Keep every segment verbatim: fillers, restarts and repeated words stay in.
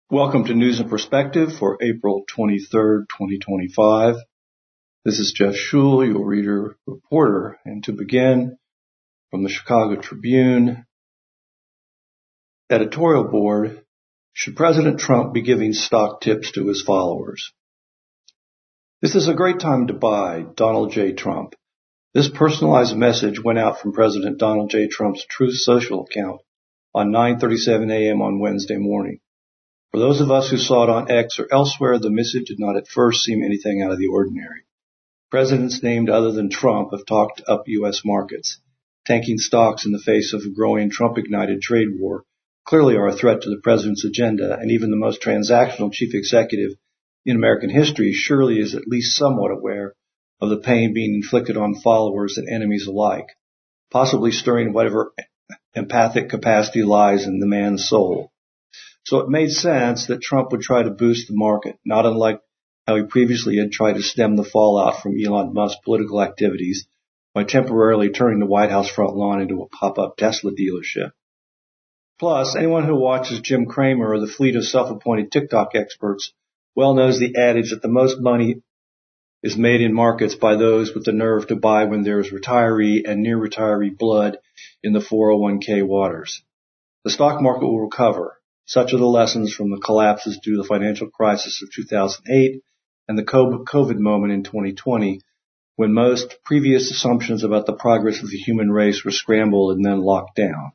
Welcome to News and Perspective for April twenty-third, twenty twenty-five. This is Jeff Schul, your reader reporter. And to begin, from the Chicago Tribune, editorial board, should President Trump be giving stock tips to his followers? This is a great time to buy Donald J. Trump. This personalized message went out from President Donald J. Trump's Truth Social account on nine thirty-seven a.m. on Wednesday morning. For those of us who saw it on X or elsewhere, the message did not at first seem anything out of the ordinary. Presidents named other than Trump have talked up U S markets. Tanking stocks in the face of a growing Trump-ignited trade war clearly are a threat to the president's agenda, and even the most transactional chief executive in American history surely is at least somewhat aware of the pain being inflicted on followers and enemies alike, possibly stirring whatever empathic capacity lies in the man's soul. So it made sense that Trump would try to boost the market, not unlike how he previously had tried to stem the fallout from Elon Musk's political activities by temporarily turning the White House front lawn into a pop-up Tesla dealership. Plus, anyone who watches Jim Cramer or the fleet of self-appointed TikTok experts well knows the adage that the most money is made in markets by those with the nerve to buy when there is retiree and near-retiree blood in the four oh one k waters. The stock market will recover. Such are the lessons from the collapses due to the financial crisis of two thousand eight and the COVID moment in twenty twenty, when most previous assumptions about the progress of the human race were scrambled and then locked down.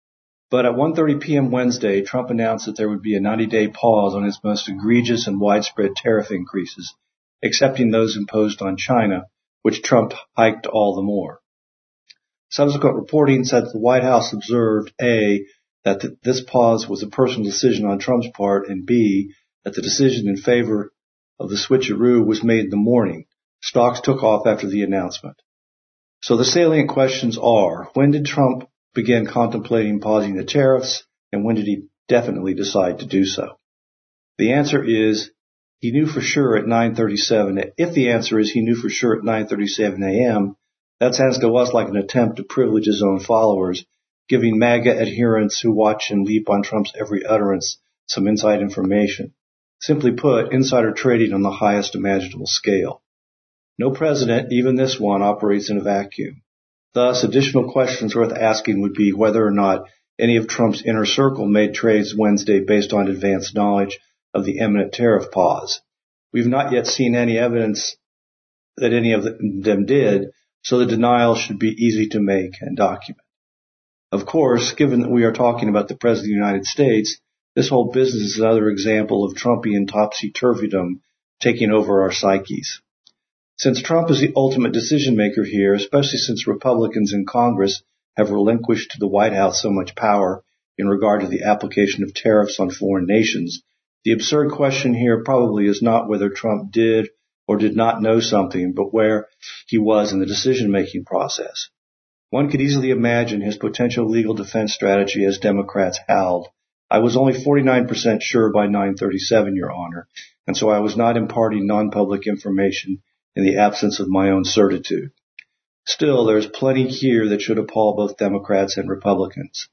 But at one thirty p.m. Wednesday, Trump announced that there would be a ninety-day pause on his most egregious and widespread tariff increases, excepting those imposed on China, which Trump hiked all the more. Subsequent reporting said that the White House observed A, that th- this pause was a personal decision on Trump's part, and B, that the decision in favor of the switcheroo was made in the morning. Stocks took off after the announcement. So the salient questions are, when did Trump begin contemplating pausing the tariffs, and when did he definitely decide to do so? The answer is, he knew for sure at nine thirty-seven. If the answer is he knew for sure at nine thirty-seven a.m., that sounds to us like an attempt to privilege his own followers, giving MAGA adherents who watch and leap on Trump's every utterance some inside information. Simply put, insider trading on the highest imaginable scale. No president, even this one, operates in a vacuum. Thus, additional questions worth asking would be whether or not any of Trump's inner circle made trades Wednesday based on advanced knowledge of the imminent tariff pause. We've not yet seen any evidence that any of them did, so the denial should be easy to make and document. Of course, given that we are talking about the President of the United States, this whole business is another example of Trumpian topsy-turvydom taking over our psyches. Since Trump is the ultimate decision-maker here, especially since Republicans in Congress have relinquished to the White House so much power in regard to the application of tariffs on foreign nations, the absurd question here probably is not whether Trump did or did not know something, but where he was in the decision-making process. One could easily imagine his potential legal defense strategy as Democrats howled, "I was only forty-nine percent sure by nine thirty-seven, Your Honor, and so I was not imparting non-public information in the absence of my own certitude." Still, there is plenty here that should appall both Democrats and Republicans.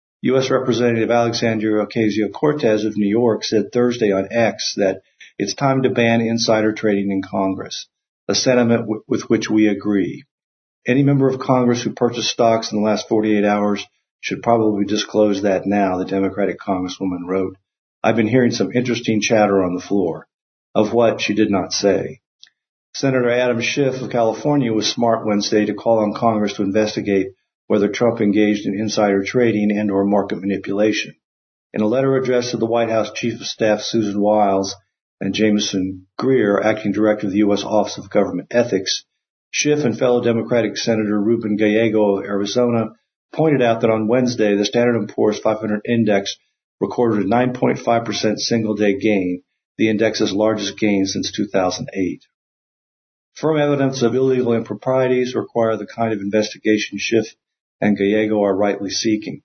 U S Representative Alexandria Ocasio-Cortez of New York said Thursday on X that it's time to ban insider trading in Congress, a sentiment w- with which we agree. Any member of Congress who purchased stocks in the last forty-eight hours should probably disclose that now, the Democratic Congresswoman wrote. I've been hearing some interesting chatter on the floor. Of what, she did not say. Senator Adam Schiff of California was smart Wednesday to call on Congress to investigate whether Trump engaged in insider trading and or market manipulation. In a letter addressed to the White House Chief of Staff Susan Wiles and Jameson Greer, Acting Director of the U S Office of Government Ethics, Schiff and fellow Democratic Senator Ruben Gallego of Arizona pointed out that on Wednesday, the Standard and Poor's five hundred index recorded a nine point five percent single-day gain, the index's largest gain since two thousand eight. Firm evidence of illegal improprieties require the kind of investigation Schiff and Gallego are rightly seeking.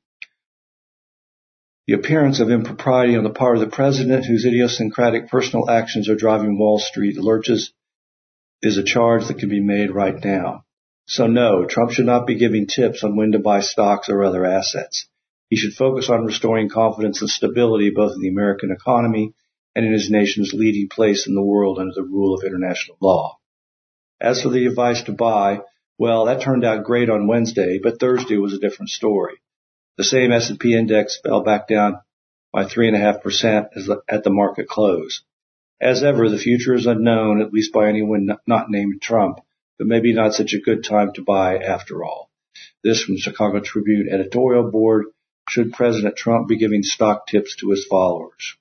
The appearance of impropriety on the part of the president, whose idiosyncratic personal actions are driving Wall Street lurches, is a charge that can be made right now. So no, Trump should not be giving tips on when to buy stocks or other assets. He should focus on restoring confidence and stability both in the American economy and in his nation's leading place in the world under the rule of international law. As for the advice to buy, well, that turned out great on Wednesday, but Thursday was a different story. The same S and P index fell back down by three point five percent at the market close. As ever, the future is unknown, at least by anyone not named Trump, but maybe not such a good time to buy after all. This from Chicago Tribune editorial board. Should President Trump be giving stock tips to his followers?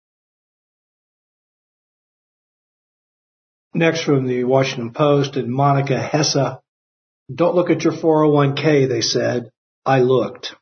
Next from the Washington Post and Monica Hesse. Don't look at your four oh one k, they said. I looked.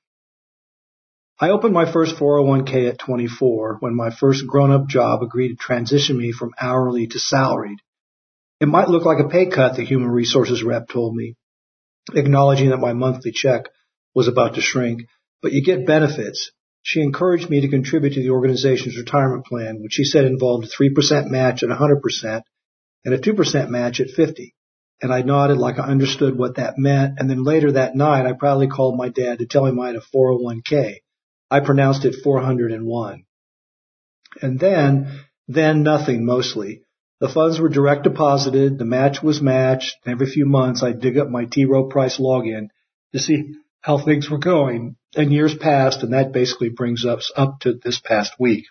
I opened my first four oh one k at twenty-four when my first grown-up job agreed to transition me from hourly to salaried. It might look like a pay cut, the human resources rep told me, acknowledging that my monthly check was about to shrink, but you get benefits. She encouraged me to contribute to the organization's retirement plan, which she said involved a three percent match at one hundred percent and a two percent match at fifty. And I nodded like I understood what that meant, and then later that night I proudly called my dad to tell him I had a four oh one k. I pronounced it four hundred one. And then, then nothing mostly. The funds were direct deposited, the match was matched, and every few months I'd dig up my T. Rowe Price login to see how things were going. And years passed, and that basically brings us up to this past week.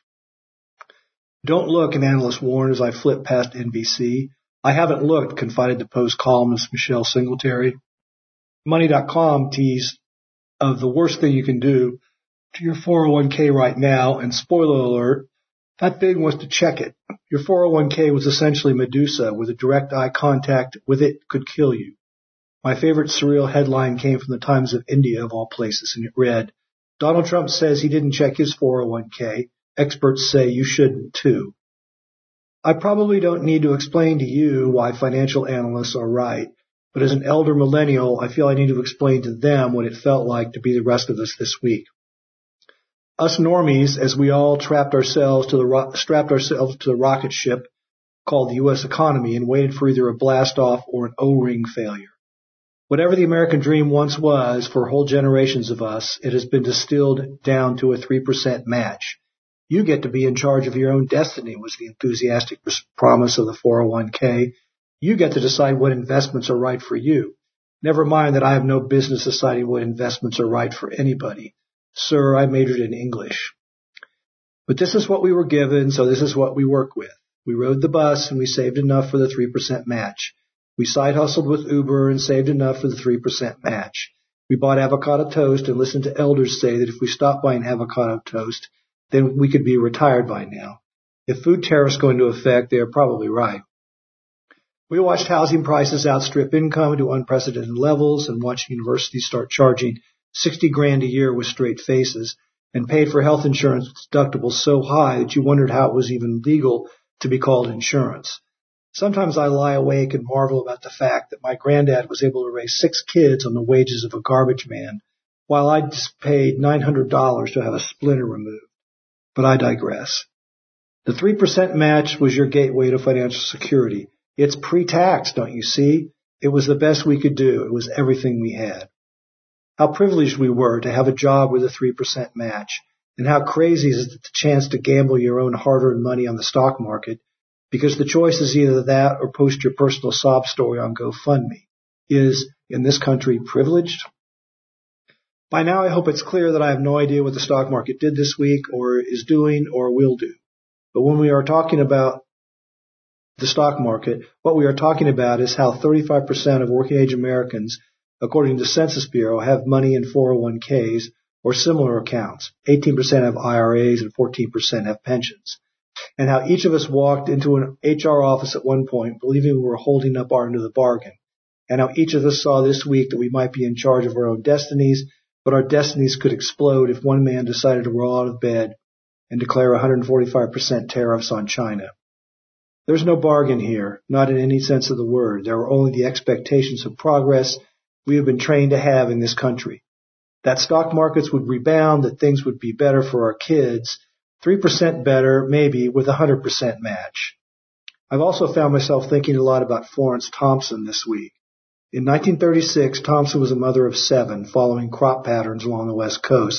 Don't look, an analyst warned as I flipped past N B C. I haven't looked, confided to Post columnist Michelle Singletary. Money dot com teased of the worst thing you can do to your four oh one k right now, and spoiler alert, that thing was to check it. Your four oh one k was essentially Medusa, with a direct eye contact with it could kill you. My favorite surreal headline came from the Times of India, of all places, and it read, Donald Trump says he didn't check his four oh one k. Experts say you shouldn't too. I probably don't need to explain to you why financial analysts are right, but as an elder millennial, I feel I need to explain to them what it felt like to be the rest of us this week. Us normies, as we all trapped ourselves to the ro- strapped ourselves to the rocket ship called the U S economy and waited for either a blast off or an O-ring failure. Whatever the American dream once was for whole generations of us, it has been distilled down to a three percent match. You get to be in charge of your own destiny, was the enthusiastic promise of the four oh one k. You get to decide what investments are right for you. Never mind that I have no business deciding what investments are right for anybody. Sir, I majored in English. But this is what we were given, so this is what we work with. We rode the bus and we saved enough for the three percent match. We side hustled with Uber and saved enough for the three percent match. We bought avocado toast and listened to elders say that if we stopped buying avocado toast, then we could be retired by now. If food tariffs go into effect, they are probably right. We watched housing prices outstrip income to unprecedented levels and watched universities start charging sixty grand a year with straight faces and paid for health insurance deductibles so high that you wondered how it was even legal to be called insurance. Sometimes I lie awake and marvel about the fact that my granddad was able to raise six kids on the wages of a garbage man, while I just paid nine hundred dollars to have a splinter removed. But I digress. The three percent match was your gateway to financial security. It's pre-tax, don't you see? It was the best we could do. It was everything we had. How privileged we were to have a job with a three percent match, and how crazy is it the chance to gamble your own hard-earned money on the stock market, because the choice is either that or post your personal sob story on GoFundMe. Is, in this country, privileged? By now, I hope it's clear that I have no idea what the stock market did this week or is doing or will do. But when we are talking about the stock market, what we are talking about is how thirty-five percent of working-age Americans, according to the Census Bureau, have money in four oh one k's or similar accounts. eighteen percent have I R As and fourteen percent have pensions. And how each of us walked into an H R office at one point believing we were holding up our end of the bargain. And how each of us saw this week that we might be in charge of our own destinies, but our destinies could explode if one man decided to roll out of bed and declare one hundred forty-five percent tariffs on China. There's no bargain here, not in any sense of the word. There are only the expectations of progress we have been trained to have in this country. That stock markets would rebound, that things would be better for our kids, three percent better, maybe, with a one hundred percent match. I've also found myself thinking a lot about Florence Thompson this week. In nineteen thirty-six, Thompson was a mother of seven, following crop patterns along the West Coast,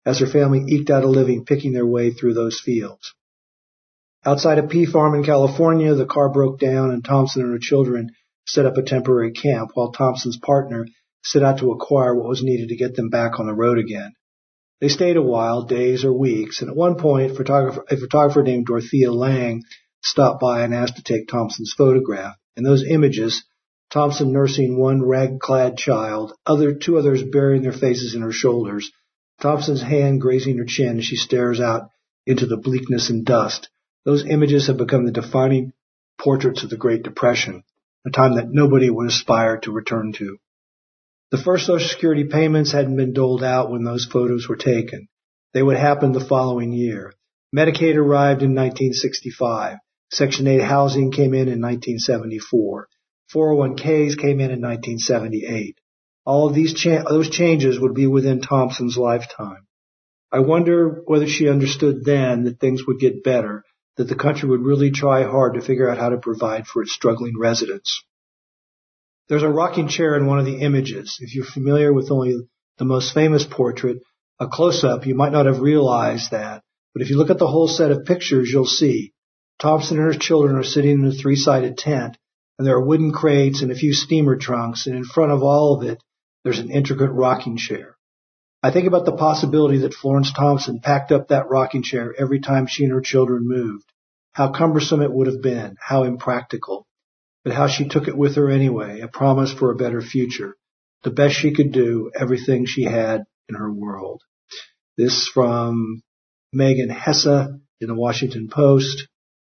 as her family eked out a living picking their way through those fields. Outside a pea farm in California, the car broke down and Thompson and her children set up a temporary camp while Thompson's partner set out to acquire what was needed to get them back on the road again. They stayed a while, days or weeks, and at one point, photographer, a photographer named Dorothea Lange stopped by and asked to take Thompson's photograph. In those images, Thompson nursing one rag-clad child, other two others burying their faces in her shoulders, Thompson's hand grazing her chin as she stares out into the bleakness and dust. Those images have become the defining portraits of the Great Depression, a time that nobody would aspire to return to. The first Social Security payments hadn't been doled out when those photos were taken. They would happen the following year. Medicaid arrived in nineteen sixty-five. Section eight housing came in in nineteen seventy-four. four oh one k's came in in nineteen seventy-eight. All of these cha- those changes would be within Thompson's lifetime. I wonder whether she understood then that things would get better, that the country would really try hard to figure out how to provide for its struggling residents. There's a rocking chair in one of the images. If you're familiar with only the most famous portrait, a close-up, you might not have realized that. But if you look at the whole set of pictures, you'll see Thompson and her children are sitting in a three-sided tent, and there are wooden crates and a few steamer trunks, and in front of all of it, there's an intricate rocking chair. I think about the possibility that Florence Thompson packed up that rocking chair every time she and her children moved. How cumbersome it would have been, how impractical. But how she took it with her anyway, a promise for a better future. The best she could do, everything she had in her world. This from Megan Hesse in the Washington Post.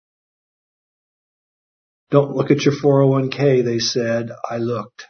Don't look at your four oh one k, they said. I looked.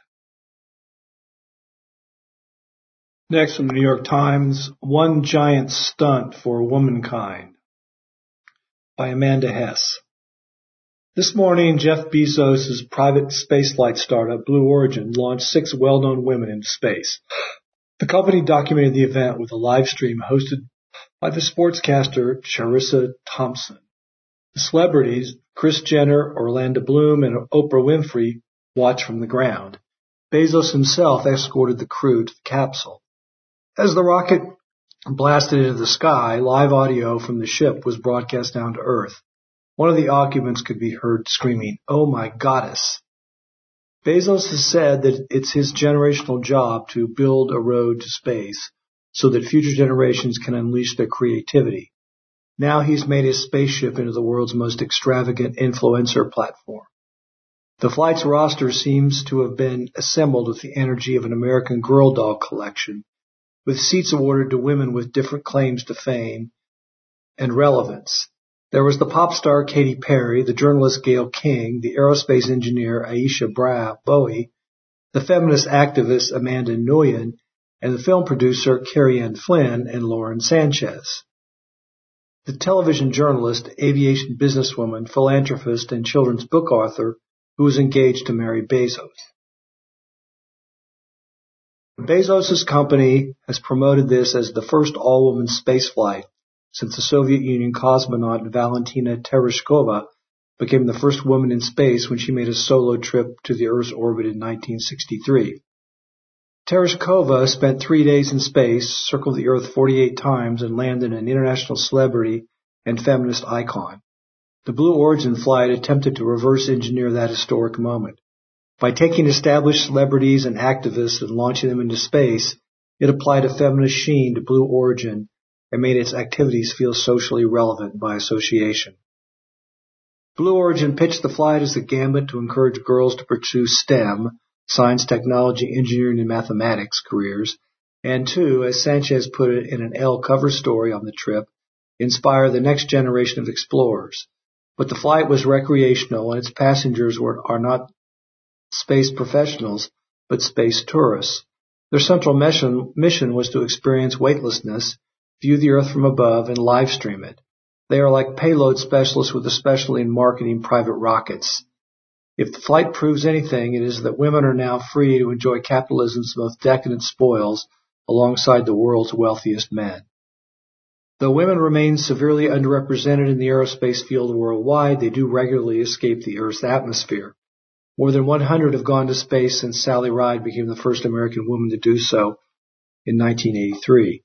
Next from the New York Times, One Giant Stunt for Womankind by Amanda Hess. This morning, Jeff Bezos' private spaceflight startup, Blue Origin, launched six well-known women into space. The company documented the event with a live stream hosted by the sportscaster Charissa Thompson. The celebrities, Kris Jenner, Orlando Bloom, and Oprah Winfrey, watched from the ground. Bezos himself escorted the crew to the capsule. As the rocket blasted into the sky, live audio from the ship was broadcast down to Earth. One of the occupants could be heard screaming, "Oh my goddess." Bezos has said that it's his generational job to build a road to space so that future generations can unleash their creativity. Now he's made his spaceship into the world's most extravagant influencer platform. The flight's roster seems to have been assembled with the energy of an American Girl doll collection, with seats awarded to women with different claims to fame and relevance. There was the pop star Katy Perry, the journalist Gayle King, the aerospace engineer Aisha Bra- Bowie, the feminist activist Amanda Nguyen, and the film producer Carrie Ann Flynn and Lauren Sanchez. The television journalist, aviation businesswoman, philanthropist, and children's book author who was engaged to marry Bezos. Bezos' company has promoted this as the first all-woman spaceflight since the Soviet Union cosmonaut Valentina Tereshkova became the first woman in space when she made a solo trip to the Earth's orbit in nineteen sixty-three. Tereshkova spent three days in space, circled the Earth forty-eight times, and landed an international celebrity and feminist icon. The Blue Origin flight attempted to reverse engineer that historic moment. By taking established celebrities and activists and launching them into space, it applied a feminist sheen to Blue Origin and made its activities feel socially relevant by association. Blue Origin pitched the flight as a gambit to encourage girls to pursue STEM, science, technology, engineering, and mathematics careers, and to, as Sanchez put it in an Elle cover story on the trip, inspire the next generation of explorers. But the flight was recreational, and its passengers were are not space professionals, but space tourists. Their central mission, mission was to experience weightlessness, view the Earth from above, and live stream it. They are like payload specialists with a specialty in marketing private rockets. If the flight proves anything, it is that women are now free to enjoy capitalism's most decadent spoils alongside the world's wealthiest men. Though women remain severely underrepresented in the aerospace field worldwide, they do regularly escape the Earth's atmosphere. More than one hundred have gone to space since Sally Ride became the first American woman to do so in nineteen eighty-three.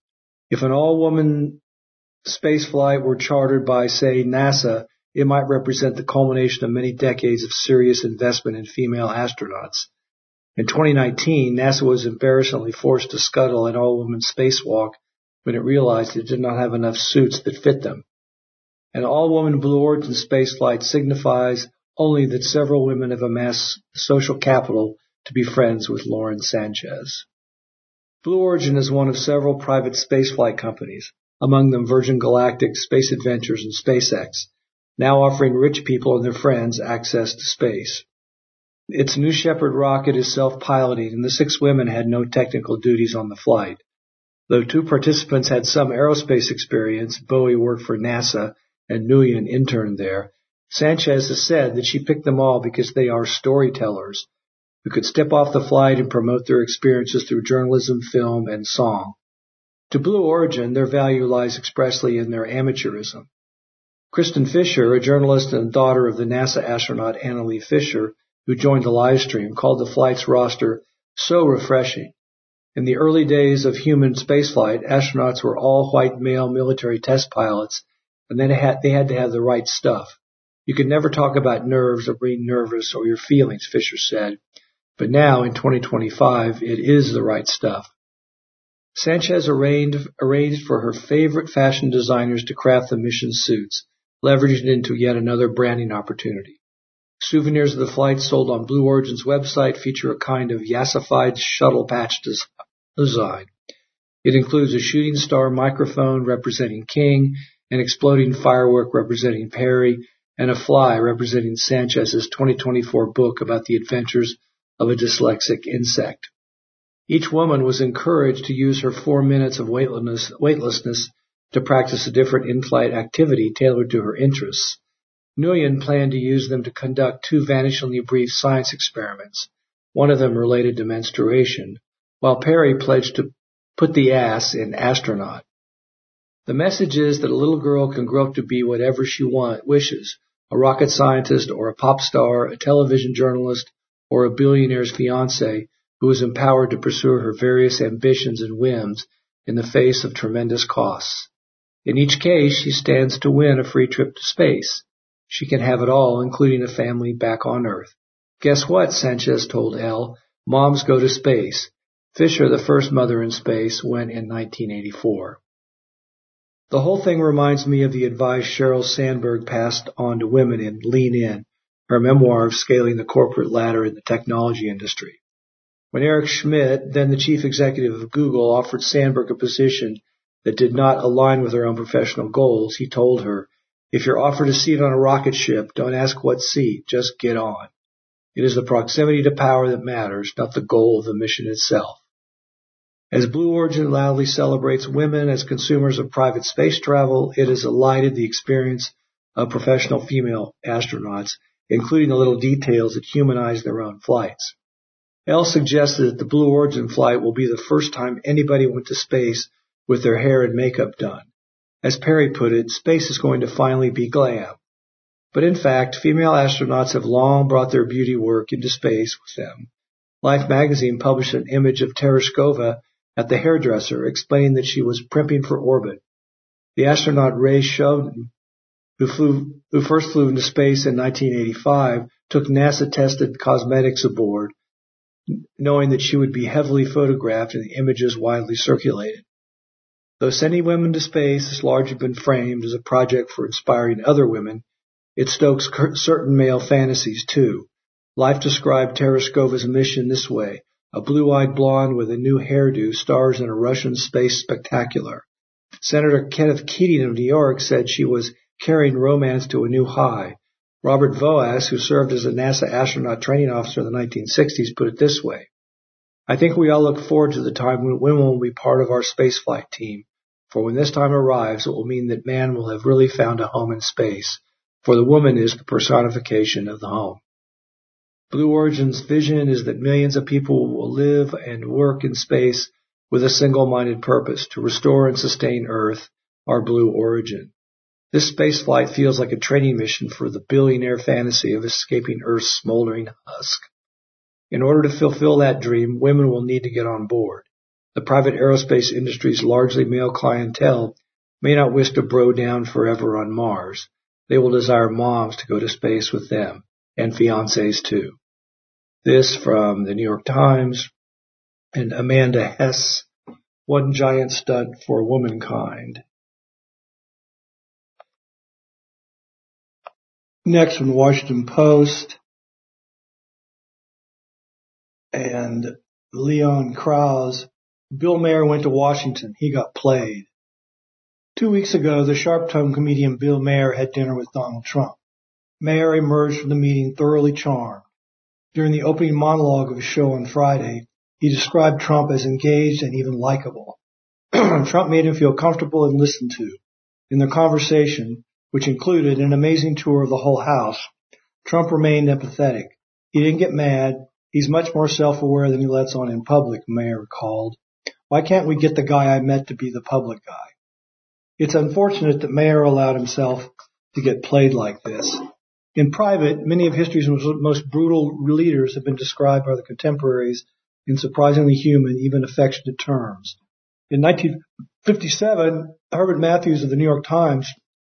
If an all-woman space flight were chartered by, say, NASA, it might represent the culmination of many decades of serious investment in female astronauts. In twenty nineteen, NASA was embarrassingly forced to scuttle an all-woman spacewalk when it realized it did not have enough suits that fit them. An all-woman Blue Origin spaceflight signifies only that several women have amassed social capital to be friends with Lauren Sanchez. Blue Origin is one of several private spaceflight companies, among them Virgin Galactic, Space Adventures, and SpaceX, now offering rich people and their friends access to space. Its New Shepard rocket is self-piloting, and the six women had no technical duties on the flight. Though two participants had some aerospace experience, Bowie worked for NASA and Nguyen interned there, Sanchez has said that she picked them all because they are storytellers who could step off the flight and promote their experiences through journalism, film, and song. To Blue Origin, their value lies expressly in their amateurism. Kristen Fisher, a journalist and daughter of the NASA astronaut Annalee Fisher, who joined the live stream, called the flight's roster so refreshing. In the early days of human spaceflight, astronauts were all white male military test pilots, and then they had, they had to have the right stuff. You could never talk about nerves or being nervous or your feelings, Fisher said. But now, in twenty twenty-five, it is the right stuff. Sanchez arranged, arranged for her favorite fashion designers to craft the mission suits, leveraged into yet another branding opportunity. Souvenirs of the flight sold on Blue Origin's website feature a kind of yassified shuttle patch design. It includes a shooting star microphone representing King, an exploding firework representing Perry, and a fly representing Sanchez's twenty twenty-four book about the adventures of a dyslexic insect. Each woman was encouraged to use her four minutes of weightlessness, weightlessness to practice a different in-flight activity tailored to her interests. Nguyen planned to use them to conduct two vanishingly brief science experiments, one of them related to menstruation, while Perry pledged to put the ass in astronaut. The message is that a little girl can grow up to be whatever she want, wishes, a rocket scientist or a pop star, a television journalist, or a billionaire's fiancé who is empowered to pursue her various ambitions and whims in the face of tremendous costs. In each case, she stands to win a free trip to space. She can have it all, including a family back on Earth. Guess what, Sanchez told Elle, moms go to space. Fisher, the first mother in space, went in nineteen eighty-four. The whole thing reminds me of the advice Sheryl Sandberg passed on to women in Lean In, her memoir of scaling the corporate ladder in the technology industry. When Eric Schmidt, then the chief executive of Google, offered Sandberg a position that did not align with her own professional goals, he told her, if you're offered a seat on a rocket ship, don't ask what seat, just get on. It is the proximity to power that matters, not the goal of the mission itself. As Blue Origin loudly celebrates women as consumers of private space travel, it has elided the experience of professional female astronauts, including the little details that humanize their own flights. Elle suggested that the Blue Origin flight will be the first time anybody went to space with their hair and makeup done. As Perry put it, space is going to finally be glam. But in fact, female astronauts have long brought their beauty work into space with them. Life magazine published an image of Tereshkova at the hairdresser, explaining that she was primping for orbit. The astronaut Ray Showden, who flew, who first flew into space in nineteen eighty-five, took NASA-tested cosmetics aboard, knowing that she would be heavily photographed and the images widely circulated. Though sending women to space has largely been framed as a project for inspiring other women, it stokes certain male fantasies too. Life described Tereshkova's mission this way. A blue-eyed blonde with a new hairdo stars in a Russian space spectacular. Senator Kenneth Keating of New York said she was carrying romance to a new high. Robert Voas, who served as a NASA astronaut training officer in the nineteen sixties, put it this way. I think we all look forward to the time when women will be part of our spaceflight team, for when this time arrives, it will mean that man will have really found a home in space, for the woman is the personification of the home. Blue Origin's vision is that millions of people will live and work in space with a single-minded purpose, to restore and sustain Earth, our Blue Origin. This spaceflight feels like a training mission for the billionaire fantasy of escaping Earth's smoldering husk. In order to fulfill that dream, women will need to get on board. The private aerospace industry's largely male clientele may not wish to bro down forever on Mars. They will desire moms to go to space with them, and fiancés too. This from the New York Times and Amanda Hess, One Giant Stunt for Womankind. Next from the Washington Post and Leon Krause, Bill Maher went to Washington. He got played. Two weeks ago, the sharp-tongued comedian Bill Maher had dinner with Donald Trump. Maher emerged from the meeting thoroughly charmed. During the opening monologue of his show on Friday, he described Trump as engaged and even likable. Trump made him feel comfortable and listened to. In their conversation, which included an amazing tour of the whole house, Trump remained empathetic. He didn't get mad. He's much more self-aware than he lets on in public, Maher recalled. Why can't we get the guy I met to be the public guy? It's unfortunate that Maher allowed himself to get played like this. In private, many of history's most brutal leaders have been described by the contemporaries in surprisingly human, even affectionate terms. In nineteen fifty-seven, Herbert Matthews of the New York Times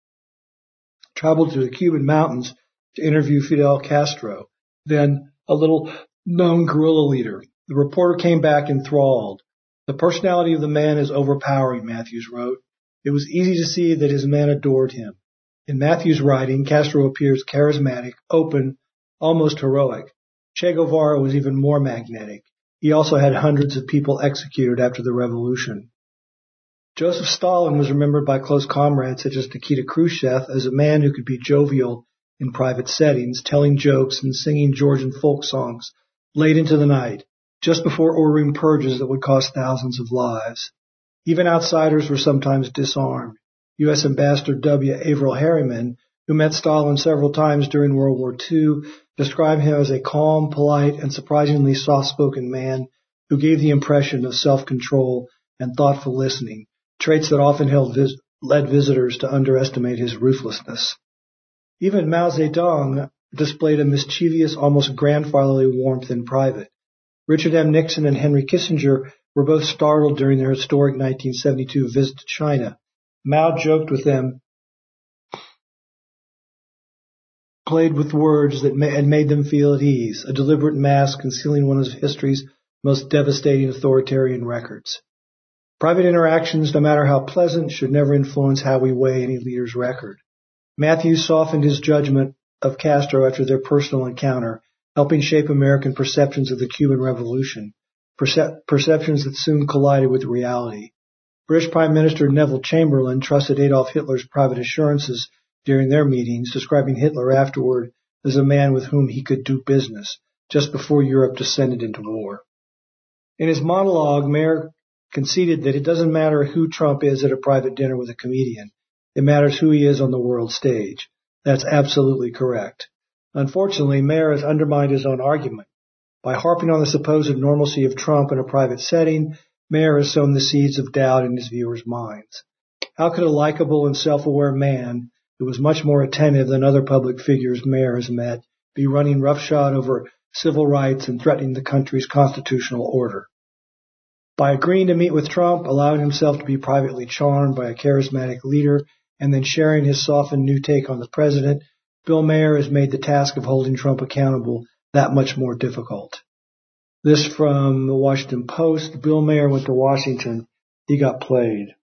traveled to the Cuban mountains to interview Fidel Castro, then a little-known guerrilla leader. The reporter came back enthralled. The personality of the man is overpowering, Matthews wrote. It was easy to see that his men adored him. In Matthews' writing, Castro appears charismatic, open, almost heroic. Che Guevara was even more magnetic. He also had hundreds of people executed after the revolution. Joseph Stalin was remembered by close comrades such as Nikita Khrushchev as a man who could be jovial in private settings, telling jokes and singing Georgian folk songs late into the night, just before ordering purges that would cost thousands of lives. Even outsiders were sometimes disarmed. U S Ambassador W. Averell Harriman, who met Stalin several times during World War Two, described him as a calm, polite, and surprisingly soft-spoken man who gave the impression of self-control and thoughtful listening, traits that often held vis- led visitors to underestimate his ruthlessness. Even Mao Zedong displayed a mischievous, almost grandfatherly warmth in private. Richard M. Nixon and Henry Kissinger were both startled during their historic nineteen seventy-two visit to China. Mao joked with them, played with words that ma- and made them feel at ease, a deliberate mask concealing one of history's most devastating authoritarian records. Private interactions, no matter how pleasant, should never influence how we weigh any leader's record. Matthews softened his judgment of Castro after their personal encounter, helping shape American perceptions of the Cuban Revolution, percep- perceptions that soon collided with reality. British Prime Minister Neville Chamberlain trusted Adolf Hitler's private assurances during their meetings, describing Hitler afterward as a man with whom he could do business, just before Europe descended into war. In his monologue, Maher conceded that it doesn't matter who Trump is at a private dinner with a comedian. It matters who he is on the world stage. That's absolutely correct. Unfortunately, Maher has undermined his own argument. By harping on the supposed normalcy of Trump in a private setting, Maher has sown the seeds of doubt in his viewers' minds. How could a likable and self-aware man who was much more attentive than other public figures Maher has met be running roughshod over civil rights and threatening the country's constitutional order? By agreeing to meet with Trump, allowing himself to be privately charmed by a charismatic leader, and then sharing his softened new take on the president, Bill Maher has made the task of holding Trump accountable that much more difficult. This from the Washington Post. Bill Maher went to Washington. He got played.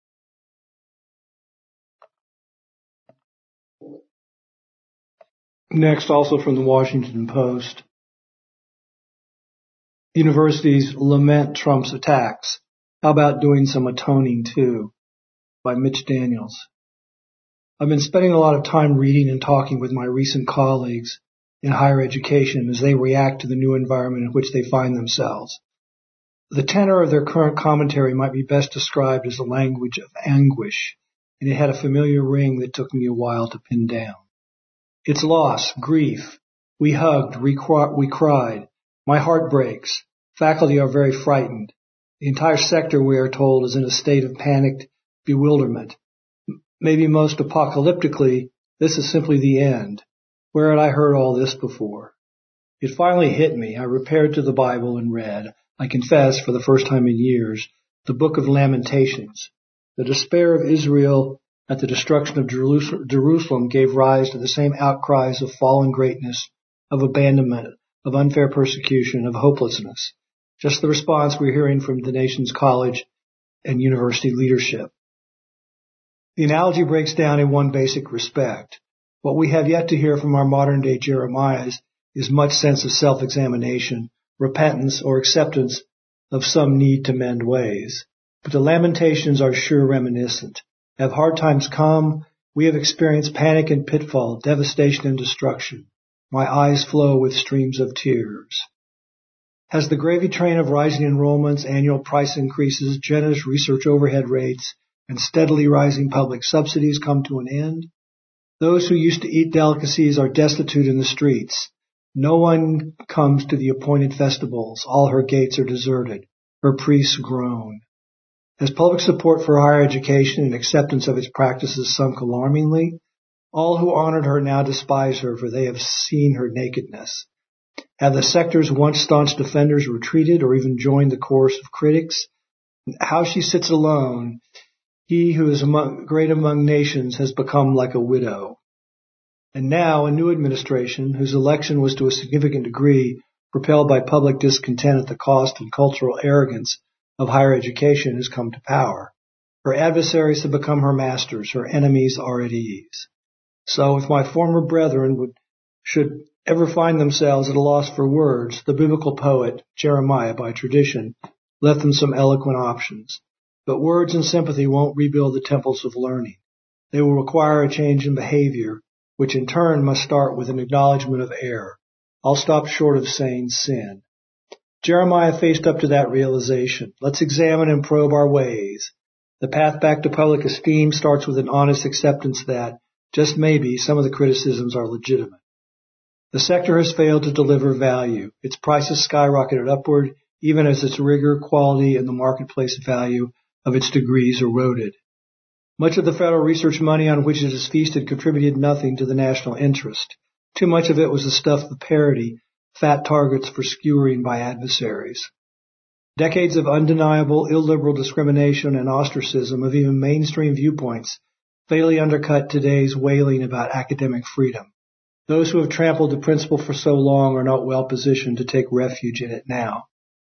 Next, also from the Washington Post. Universities lament Trump's attacks. How about doing some atoning too? By Mitch Daniels. I've been spending a lot of time reading and talking with my recent colleagues in higher education as they react to the new environment in which they find themselves. The tenor of their current commentary might be best described as a language of anguish, and it had a familiar ring that took me a while to pin down. It's loss, grief. We hugged, we cried. My heart breaks. Faculty are very frightened. The entire sector, we are told, is in a state of panicked bewilderment. Maybe most apocalyptically, this is simply the end. Where had I heard all this before? It finally hit me. I repaired to the Bible and read, I confess, for the first time in years, the Book of Lamentations. The despair of Israel at the destruction of Jerusalem gave rise to the same outcries of fallen greatness, of abandonment, of unfair persecution, of hopelessness. Just the response we're hearing from the nation's college and university leadership. The analogy breaks down in one basic respect. What we have yet to hear from our modern-day Jeremiahs is much sense of self-examination, repentance, or acceptance of some need to mend ways. But the Lamentations are sure reminiscent. Have hard times come? We have experienced panic and pitfall, devastation and destruction. My eyes flow with streams of tears. Has the gravy train of rising enrollments, annual price increases, generous research overhead rates, and steadily rising public subsidies come to an end? Those who used to eat delicacies are destitute in the streets. No one comes to the appointed festivals. All her gates are deserted. Her priests groan. Has public support for higher education and acceptance of its practices sunk alarmingly? All who honored her now despise her, for they have seen her nakedness. Have the sector's once staunch defenders retreated or even joined the chorus of critics? How she sits alone, he who is among, great among nations has become like a widow. And now a new administration, whose election was to a significant degree propelled by public discontent at the cost and cultural arrogance of higher education, has come to power. Her adversaries have become her masters. Her enemies are at ease. So if my former brethren would should ever find themselves at a loss for words, the biblical poet, Jeremiah by tradition, left them some eloquent options. But words and sympathy won't rebuild the temples of learning. They will require a change in behavior, which in turn must start with an acknowledgement of error. I'll stop short of saying sin. Jeremiah faced up to that realization. Let's examine and probe our ways. The path back to public esteem starts with an honest acceptance that, just maybe, some of the criticisms are legitimate. The sector has failed to deliver value. Its prices skyrocketed upward, even as its rigor, quality, and the marketplace value of its degrees eroded. Much of the federal research money on which it has feasted contributed nothing to the national interest. Too much of it was the stuff of parody, fat targets for skewering by adversaries. Decades of undeniable illiberal discrimination and ostracism of even mainstream viewpoints fatally undercut today's wailing about academic freedom. Those who have trampled the principle for so long are not well positioned to take refuge in it now.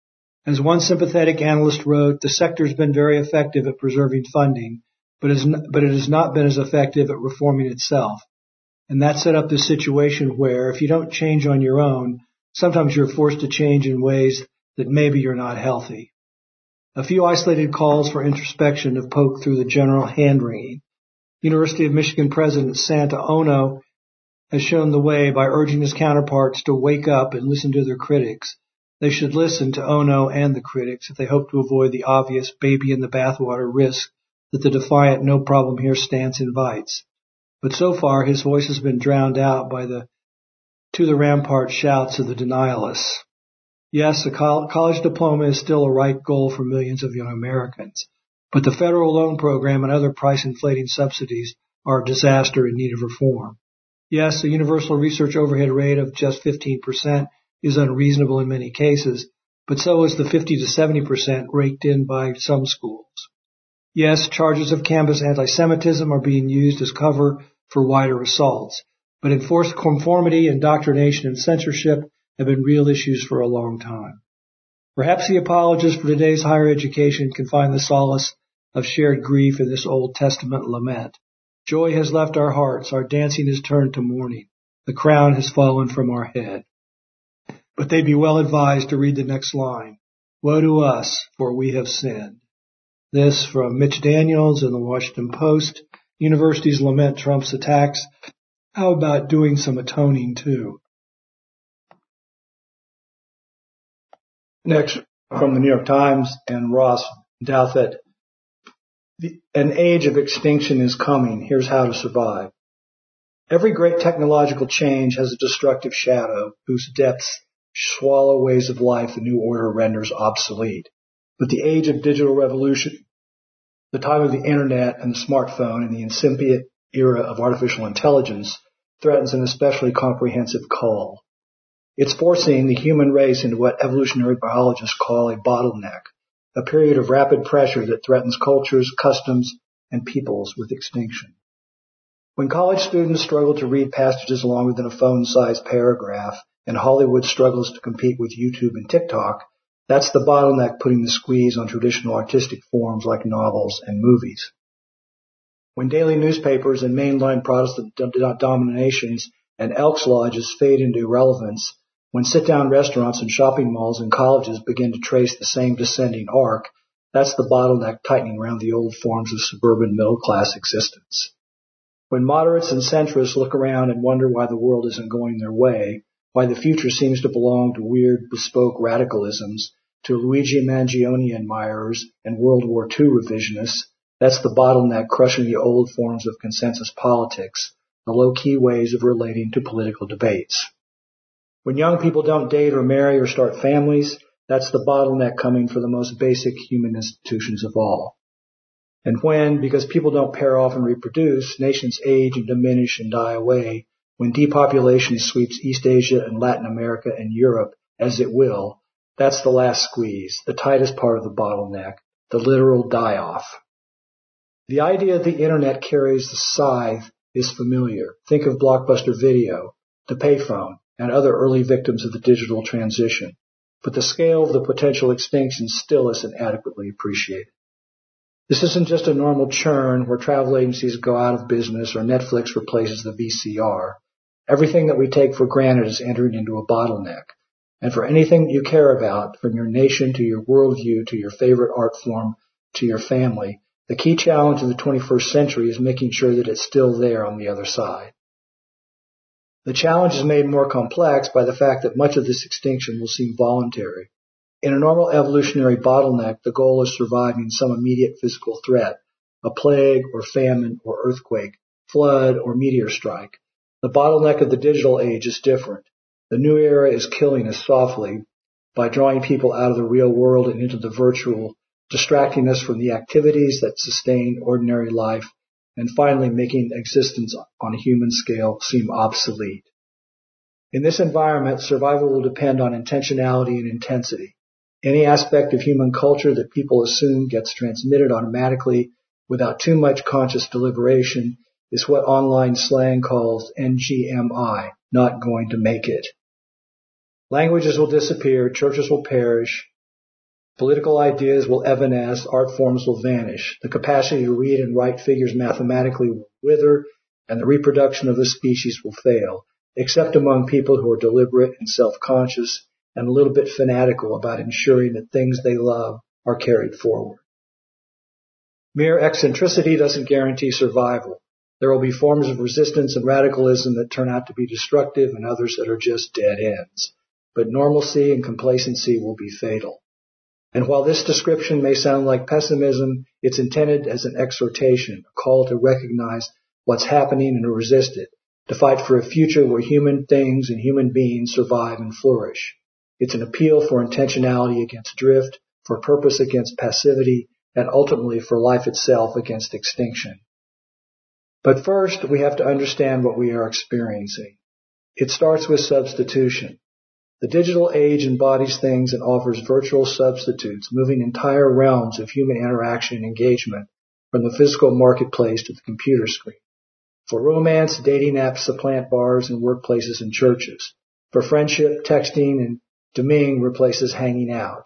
As one sympathetic analyst wrote, the sector has been very effective at preserving funding, but, is not, but it has not been as effective at reforming itself. And that set up this situation where, if you don't change on your own, sometimes you're forced to change in ways that maybe you're not healthy. A few isolated calls for introspection have poked through the general hand-wringing. University of Michigan President Santa Ono has shown the way by urging his counterparts to wake up and listen to their critics. They should listen to Ono and the critics if they hope to avoid the obvious baby in the bathwater risk that the defiant no problem here stance invites. But so far his voice has been drowned out by the to the rampart shouts of the denialists. Yes, a college diploma is still a right goal for millions of young Americans, but the federal loan program and other price-inflating subsidies are a disaster in need of reform. Yes, a universal research overhead rate of just fifteen percent is unreasonable in many cases, but so is the fifty to seventy percent raked in by some schools. Yes, charges of campus anti-Semitism are being used as cover for wider assaults, but enforced conformity, indoctrination, and censorship have been real issues for a long time. Perhaps the apologists for today's higher education can find the solace of shared grief in this Old Testament lament. Joy has left our hearts, our dancing has turned to mourning, the crown has fallen from our head. But they'd be well advised to read the next line. Woe to us, for we have sinned. This from Mitch Daniels in the Washington Post. Universities lament Trump's attacks. How about doing some atoning too? Next, from the New York Times and Ross Douthat. An age of extinction is coming. Here's how to survive. Every great technological change has a destructive shadow whose depths swallow ways of life the new order renders obsolete. But the age of digital revolution, the time of the internet and the smartphone and the incipient era of artificial intelligence threatens an especially comprehensive call. It's forcing the human race into what evolutionary biologists call a bottleneck, a period of rapid pressure that threatens cultures, customs, and peoples with extinction. When college students struggle to read passages longer than a phone-sized paragraph, and Hollywood struggles to compete with YouTube and TikTok, that's the bottleneck putting the squeeze on traditional artistic forms like novels and movies. When daily newspapers and mainline Protestant dominations and Elks Lodges fade into irrelevance, when sit-down restaurants and shopping malls and colleges begin to trace the same descending arc, that's the bottleneck tightening around the old forms of suburban middle-class existence. When moderates and centrists look around and wonder why the world isn't going their way, why the future seems to belong to weird, bespoke radicalisms, to Luigi Mangione admirers and World War Two revisionists, that's the bottleneck crushing the old forms of consensus politics, the low-key ways of relating to political debates. When young people don't date or marry or start families, that's the bottleneck coming for the most basic human institutions of all. And when, because people don't pair off and reproduce, nations age and diminish and die away, when depopulation sweeps East Asia and Latin America and Europe, as it will, that's the last squeeze, the tightest part of the bottleneck, the literal die-off. The idea that the internet carries the scythe is familiar. Think of Blockbuster Video, the payphone, and other early victims of the digital transition. But the scale of the potential extinction still isn't adequately appreciated. This isn't just a normal churn where travel agencies go out of business or Netflix replaces the V C R. Everything that we take for granted is entering into a bottleneck. And for anything that you care about, from your nation to your worldview to your favorite art form to your family, the key challenge of the twenty-first century is making sure that it's still there on the other side. The challenge is made more complex by the fact that much of this extinction will seem voluntary. In a normal evolutionary bottleneck, the goal is surviving some immediate physical threat, a plague or famine or earthquake, flood or meteor strike. The bottleneck of the digital age is different. The new era is killing us softly by drawing people out of the real world and into the virtual, distracting us from the activities that sustain ordinary life, and finally making existence on a human scale seem obsolete. In this environment, survival will depend on intentionality and intensity. Any aspect of human culture that people assume gets transmitted automatically without too much conscious deliberation is what online slang calls N G M I, not going to make it. Languages will disappear, churches will perish, political ideas will evanesce, art forms will vanish, the capacity to read and write figures mathematically will wither, and the reproduction of the species will fail, except among people who are deliberate and self-conscious and a little bit fanatical about ensuring that things they love are carried forward. Mere eccentricity doesn't guarantee survival. There will be forms of resistance and radicalism that turn out to be destructive and others that are just dead ends. But normalcy and complacency will be fatal. And while this description may sound like pessimism, it's intended as an exhortation, a call to recognize what's happening and to resist it, to fight for a future where human things and human beings survive and flourish. It's an appeal for intentionality against drift, for purpose against passivity, and ultimately for life itself against extinction. But first, we have to understand what we are experiencing. It starts with substitution. The digital age embodies things and offers virtual substitutes, moving entire realms of human interaction and engagement from the physical marketplace to the computer screen. For romance, dating apps supplant bars and workplaces and churches. For friendship, texting and deming replaces hanging out.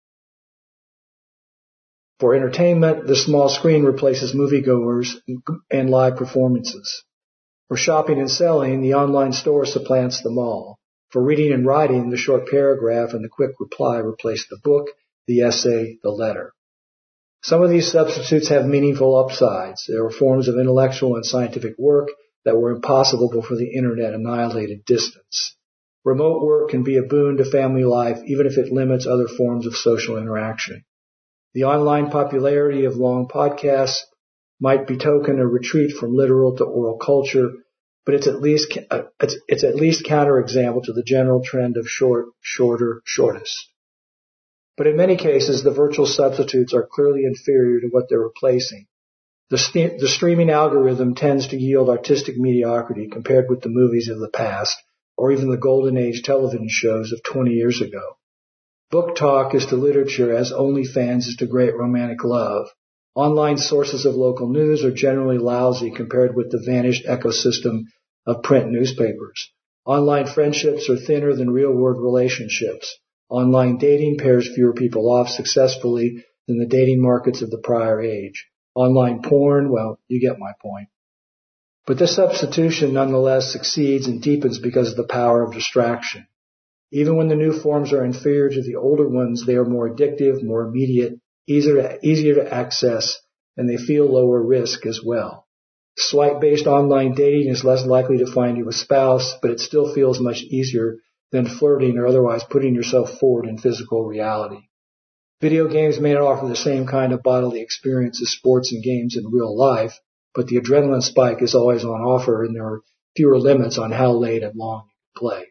For entertainment, the small screen replaces moviegoers and live performances. For shopping and selling, the online store supplants them all. For reading and writing, the short paragraph and the quick reply replace the book, the essay, the letter. Some of these substitutes have meaningful upsides. There are forms of intellectual and scientific work that were impossible before the internet annihilated distance. Remote work can be a boon to family life, even if it limits other forms of social interaction. The online popularity of long podcasts might betoken a retreat from literal to oral culture, but it's at least it's, it's at least counterexample to the general trend of short, shorter, shortest. But in many cases, the virtual substitutes are clearly inferior to what they're replacing. The, st- the streaming algorithm tends to yield artistic mediocrity compared with the movies of the past, or even the golden age television shows of twenty years ago. Book talk is to literature as OnlyFans is to great romantic love. Online sources of local news are generally lousy compared with the vanished ecosystem of print newspapers. Online friendships are thinner than real-world relationships. Online dating pairs fewer people off successfully than the dating markets of the prior age. Online porn, well, you get my point. But this substitution nonetheless succeeds and deepens because of the power of distraction. Even when the new forms are inferior to the older ones, they are more addictive, more immediate, easier to, easier to access, and they feel lower risk as well. Swipe-based online dating is less likely to find you a spouse, but it still feels much easier than flirting or otherwise putting yourself forward in physical reality. Video games may not offer the same kind of bodily experience as sports and games in real life, but the adrenaline spike is always on offer and there are fewer limits on how late and long you can play.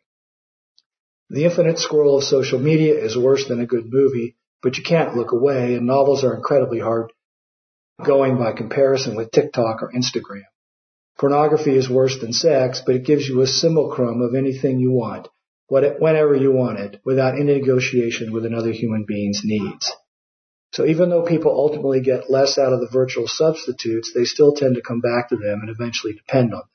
The infinite scroll of social media is worse than a good movie, but you can't look away, and novels are incredibly hard going by comparison with TikTok or Instagram. Pornography is worse than sex, but it gives you a simulacrum of anything you want, whenever you want it, without any negotiation with another human being's needs. So even though people ultimately get less out of the virtual substitutes, they still tend to come back to them and eventually depend on them.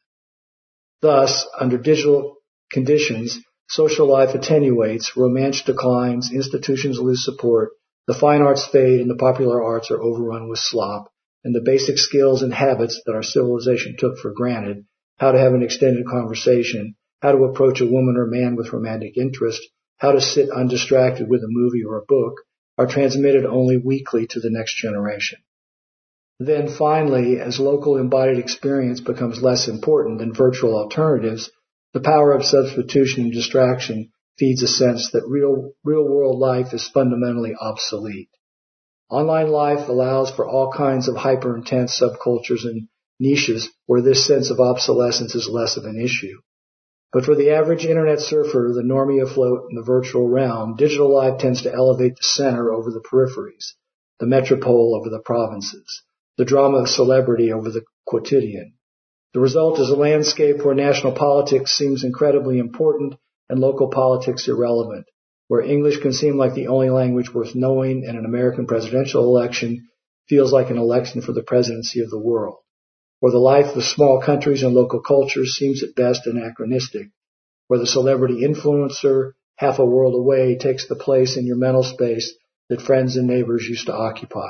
Thus, under digital conditions, social life attenuates, romance declines, institutions lose support, the fine arts fade, and the popular arts are overrun with slop, and the basic skills and habits that our civilization took for granted, how to have an extended conversation, how to approach a woman or man with romantic interest, how to sit undistracted with a movie or a book, are transmitted only weakly to the next generation. Then finally, as local embodied experience becomes less important than virtual alternatives, the power of substitution and distraction feeds a sense that real, real world life is fundamentally obsolete. Online life allows for all kinds of hyper-intense subcultures and niches where this sense of obsolescence is less of an issue. But for the average internet surfer, the normie afloat in the virtual realm, digital life tends to elevate the center over the peripheries, the metropole over the provinces, the drama of celebrity over the quotidian. The result is a landscape where national politics seems incredibly important and local politics irrelevant, where English can seem like the only language worth knowing and an American presidential election feels like an election for the presidency of the world, where the life of small countries and local cultures seems at best anachronistic, where the celebrity influencer, half a world away, takes the place in your mental space that friends and neighbors used to occupy.